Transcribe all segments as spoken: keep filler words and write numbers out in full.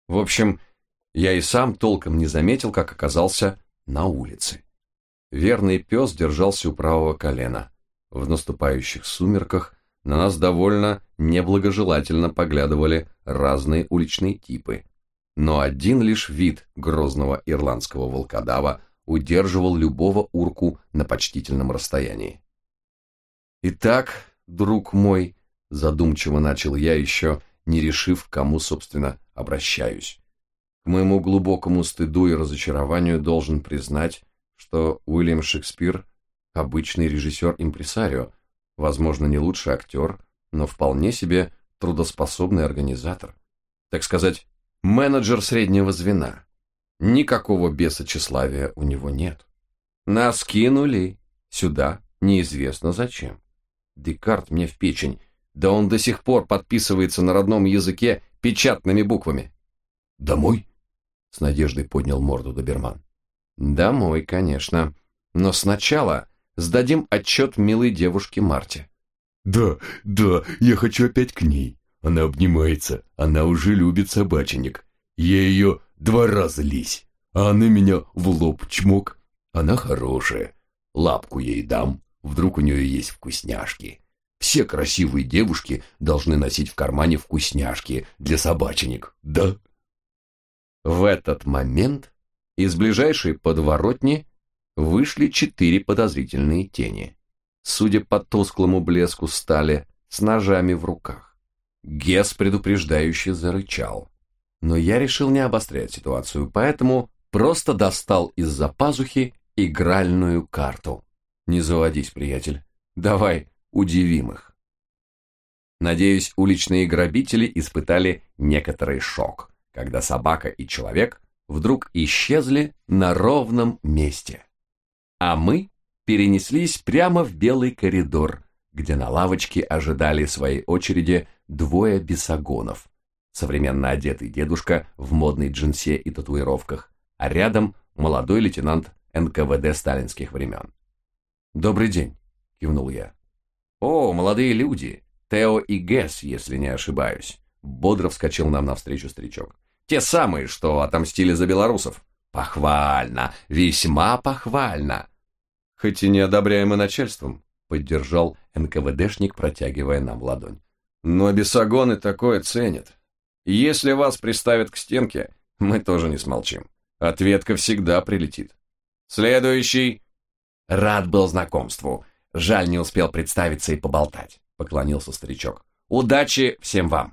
В общем, я и сам толком не заметил, как оказался на улице. Верный пес держался у правого колена. В наступающих сумерках на нас довольно неблагожелательно поглядывали разные уличные типы. Но один лишь вид грозного ирландского волкодава удерживал любого урку на почтительном расстоянии. «Итак, друг мой», — задумчиво начал я, еще не решив, к кому, собственно, обращаюсь. К моему глубокому стыду и разочарованию должен признать, что Уильям Шекспир – обычный режиссер-импресарио, возможно, не лучший актер, но вполне себе трудоспособный организатор. Так сказать, менеджер среднего звена. Никакого беса тщеславия у него нет. Нас кинули сюда, неизвестно зачем. Декарт мне в печень, да он до сих пор подписывается на родном языке печатными буквами. «Домой?» — с надеждой поднял морду доберман. «Домой, конечно. Но сначала сдадим отчет милой девушке Марте». «Да, да, я хочу опять к ней. Она обнимается, она уже любит собаченек. Я ее два раза лись, а она меня в лоб чмок. Она хорошая. Лапку ей дам, вдруг у нее есть вкусняшки. Все красивые девушки должны носить в кармане вкусняшки для собаченек, да?» В этот момент из ближайшей подворотни вышли четыре подозрительные тени. Судя по тусклому блеску стали, с ножами в руках. Гес предупреждающе зарычал. Но я решил не обострять ситуацию, поэтому просто достал из-за пазухи игральную карту. Не заводись, приятель. Давай удивим их. Надеюсь, уличные грабители испытали некоторый шок, когда собака и человек вдруг исчезли на ровном месте. А мы перенеслись прямо в белый коридор, где на лавочке ожидали своей очереди двое бесогонов. Современно одетый дедушка в модной джинсе и татуировках, а рядом молодой лейтенант эн ка вэ дэ сталинских времен. «Добрый день», — кивнул я. «О, молодые люди, Тео и Гес, если не ошибаюсь», — бодро вскочил нам навстречу старичок. «Те самые, что отомстили за белорусов». «Похвально, весьма похвально». «Хоть и неодобряемо начальством», — поддержал эн ка вэ дэшник, протягивая нам ладонь. «Но бесогоны такое ценят. Если вас приставят к стенке, мы тоже не смолчим. Ответка всегда прилетит. Следующий». «Рад был знакомству. Жаль, не успел представиться и поболтать», — поклонился старичок. «Удачи всем вам».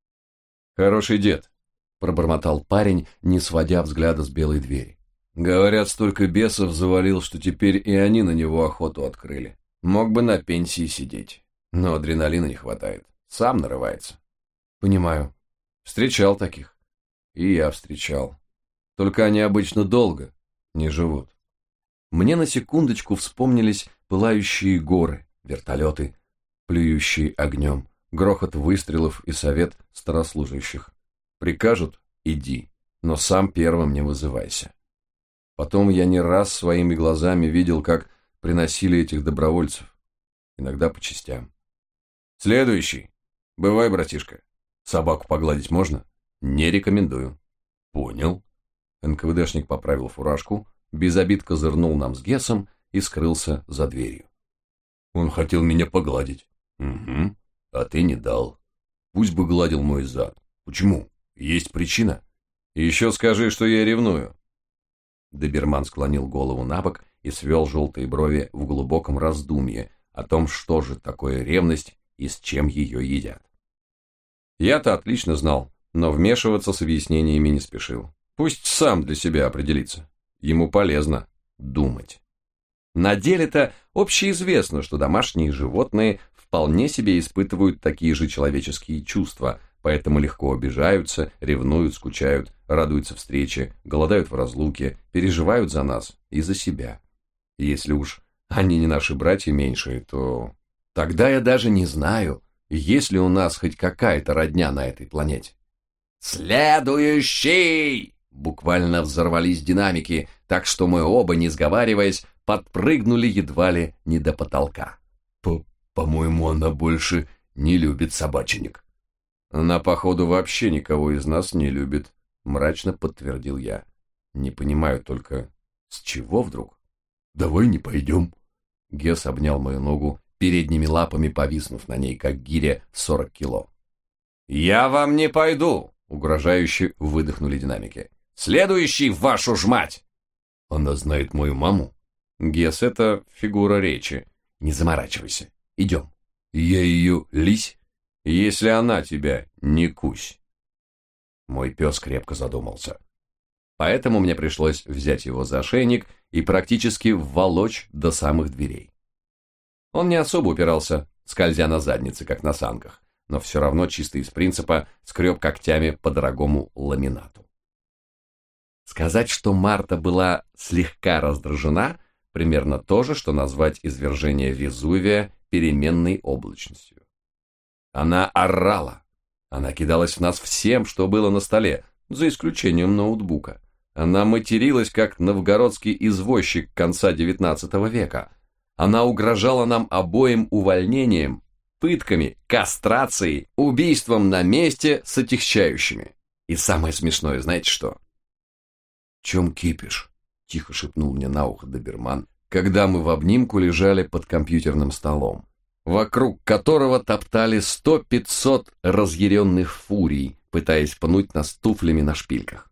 «Хороший дед», — пробормотал парень, не сводя взгляда с белой двери. «Говорят, столько бесов завалил, что теперь и они на него охоту открыли. Мог бы на пенсии сидеть, но адреналина не хватает. Сам нарывается». «Понимаю. Встречал таких». «И я встречал. Только они обычно долго не живут». Мне на секундочку вспомнились пылающие горы, вертолеты, плюющие огнем, грохот выстрелов и совет старослужащих. Прикажут — иди, но сам первым не вызывайся. Потом я не раз своими глазами видел, как приносили этих добровольцев, иногда по частям. «Следующий. Бывай, братишка. Собаку погладить можно?» «Не рекомендую». «Понял». эн ка вэ дэшник поправил фуражку, без обид козырнул нам с Гесом и скрылся за дверью. «Он хотел меня погладить». «Угу. А ты не дал. Пусть бы гладил мой зад. Почему? Есть причина?» «Еще скажи, что я ревную». Доберман склонил голову набок и свел желтые брови в глубоком раздумье о том, что же такое ревность и с чем ее едят. Я-то отлично знал, но вмешиваться с объяснениями не спешил. Пусть сам для себя определится. Ему полезно думать. На деле-то общеизвестно, что домашние животные вполне себе испытывают такие же человеческие чувства, поэтому легко обижаются, ревнуют, скучают, радуются встрече, голодают в разлуке, переживают за нас и за себя. Если уж они не наши братья меньшие, то... Тогда я даже не знаю, есть ли у нас хоть какая-то родня на этой планете. «Следующий!» Буквально взорвались динамики, так что мы оба, не сговариваясь, подпрыгнули едва ли не до потолка. По «По-моему, она больше не любит собаченек». «Она, походу, вообще никого из нас не любит», мрачно подтвердил я. Не понимаю только, с чего вдруг? Давай не пойдем. Гесс обнял мою ногу, передними лапами повиснув на ней, как гиря сорок кило. «Я вам не пойду!» — угрожающе выдохнули динамики. «Следующий, вашу ж мать!» Она знает мою маму? Гесс — это фигура речи. Не заморачивайся. Идем. Я ее лись? Если она тебя не кусь. Мой пес крепко задумался. Поэтому мне пришлось взять его за ошейник и практически вволочь до самых дверей. Он не особо упирался, скользя на заднице, как на санках, но все равно чисто из принципа скреб когтями по дорогому ламинату. Сказать, что Марта была слегка раздражена, примерно то же, что назвать извержение Везувия переменной облачностью. Она орала, она кидалась в нас всем, что было на столе, за исключением ноутбука. Она материлась, как новгородский извозчик конца девятнадцатого века. Она угрожала нам обоим увольнением, пытками, кастрацией, убийством на месте с отягчающими. И самое смешное, знаете что? «В чем кипиш?» – тихо шепнул мне на ухо доберман, когда мы в обнимку лежали под компьютерным столом, вокруг которого топтали сто-пятьсот разъяренных фурий, пытаясь пнуть нас туфлями на шпильках.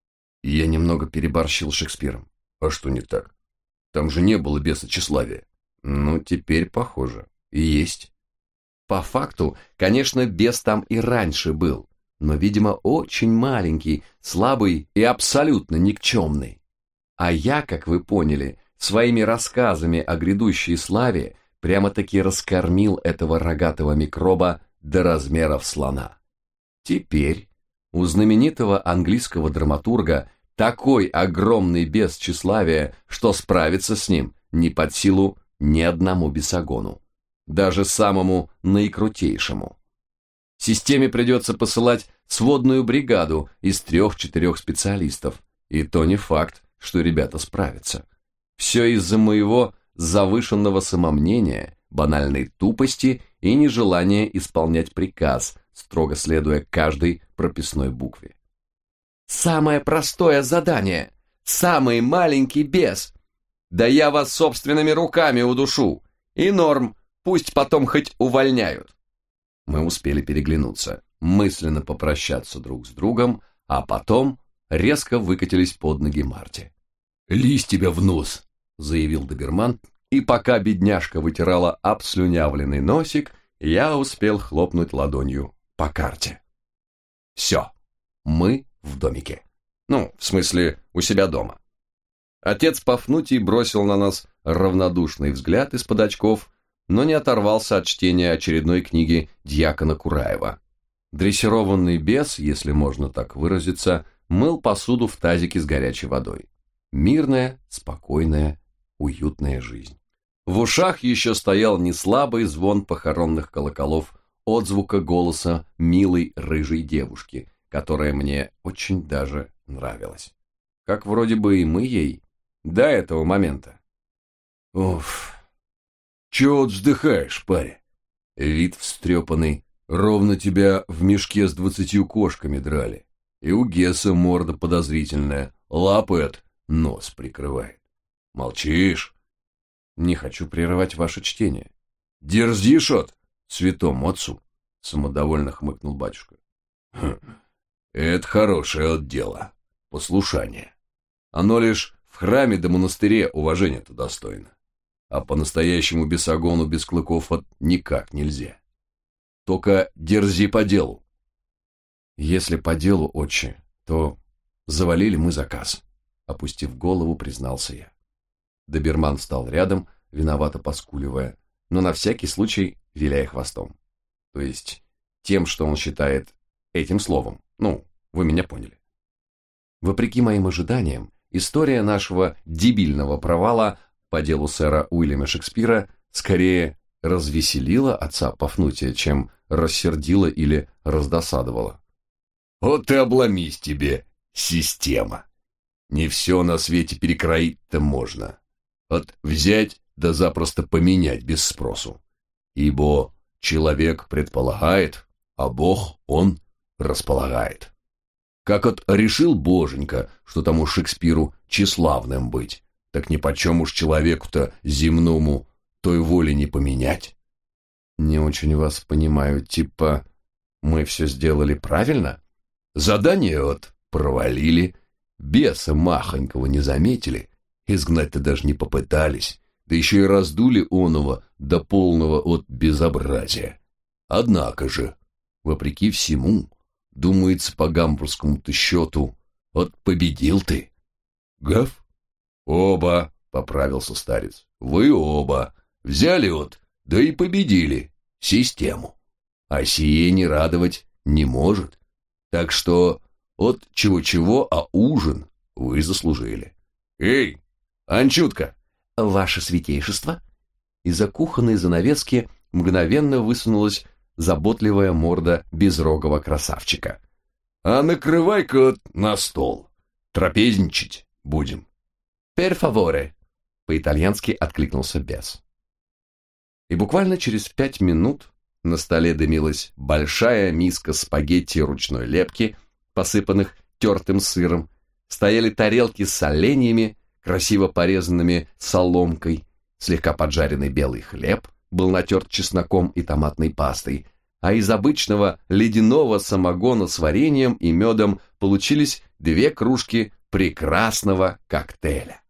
Я немного переборщил с Шекспиром. А что не так? Там же не было беса тщеславия. Ну, теперь похоже. Есть. По факту, конечно, бес там и раньше был, но, видимо, очень маленький, слабый и абсолютно никчемный. А я, как вы поняли, своими рассказами о грядущей славе прямо-таки раскормил этого рогатого микроба до размеров слона. Теперь у знаменитого английского драматурга такой огромный бес тщеславия, что справиться с ним не под силу ни одному бесогону, даже самому наикрутейшему. Системе придется посылать сводную бригаду из трех-четырех специалистов, и то не факт, что ребята справятся. Все из-за моего завышенного самомнения, банальной тупости и нежелания исполнять приказ, строго следуя каждой прописной букве. Самое простое задание, самый маленький бес. Да я вас собственными руками удушу. И норм, пусть потом хоть увольняют. Мы успели переглянуться, мысленно попрощаться друг с другом, а потом резко выкатились под ноги Марте. «Лись тебя в нос!» — заявил доберман, и пока бедняжка вытирала обслюнявленный носик, я успел хлопнуть ладонью по карте. Все, мы в домике. Ну, в смысле, у себя дома. Отец Пафнутий бросил на нас равнодушный взгляд из-под очков, но не оторвался от чтения очередной книги дьякона Кураева. Дрессированный бес, если можно так выразиться, мыл посуду в тазике с горячей водой. Мирная, спокойная, уютная жизнь. В ушах еще стоял неслабый звон похоронных колоколов отзвука голоса милой рыжей девушки, которая мне очень даже нравилась. Как вроде бы и мы ей до этого момента. Уф, чего вот вздыхаешь, паря? Вид встрепанный, ровно тебя в мешке с двадцатью кошками драли. И у Гесса морда подозрительная, лапы от нос прикрывает. Молчишь? Не хочу прерывать ваше чтение. Дерзишь от святому отцу, самодовольно хмыкнул батюшка. Хм, это хорошее от дело, послушание. Оно лишь в храме да монастыре уважения-то достойно. А по-настоящему бесогону без клыков от никак нельзя. Только дерзи по делу. Если по делу, отче, то завалили мы заказ, опустив голову, признался я. Доберман встал рядом, виновато поскуливая, но на всякий случай виляя хвостом. То есть тем, что он считает этим словом. Ну, вы меня поняли. Вопреки моим ожиданиям, история нашего дебильного провала по делу сэра Уильяма Шекспира скорее развеселила отца Пафнутия, чем рассердила или раздосадовала. Вот и обломись тебе, система. Не все на свете перекроить-то можно. Вот взять да запросто поменять без спросу. Ибо человек предполагает, а Бог, он располагает. Как от решил боженька, что тому Шекспиру тщеславным быть, так нипочем уж человеку-то земному той воли не поменять. Не очень вас понимаю, типа, мы все сделали правильно? Задание от провалили, беса махонького не заметили, изгнать-то даже не попытались, да еще и раздули оного до полного от безобразия. Однако же, вопреки всему, думается по гамбургскому-то счету, вот победил ты. Гав? Оба, поправился старец, вы оба, взяли от, да и победили систему. А сие не радовать не может. Так что от чего-чего, а ужин вы заслужили. Эй, Анчутка! Ваше святейшество? Из-за кухонной занавески мгновенно высунулась заботливая морда безрогого красавчика. А накрывай-ка на стол. Трапезничать будем. «Per favore», — по-итальянски откликнулся бес. И буквально через пять минут на столе дымилась большая миска спагетти ручной лепки, посыпанных тертым сыром, стояли тарелки с оленями, красиво порезанными соломкой, слегка поджаренный белый хлеб был натерт чесноком и томатной пастой, а из обычного ледяного самогона с вареньем и медом получились две кружки прекрасного коктейля.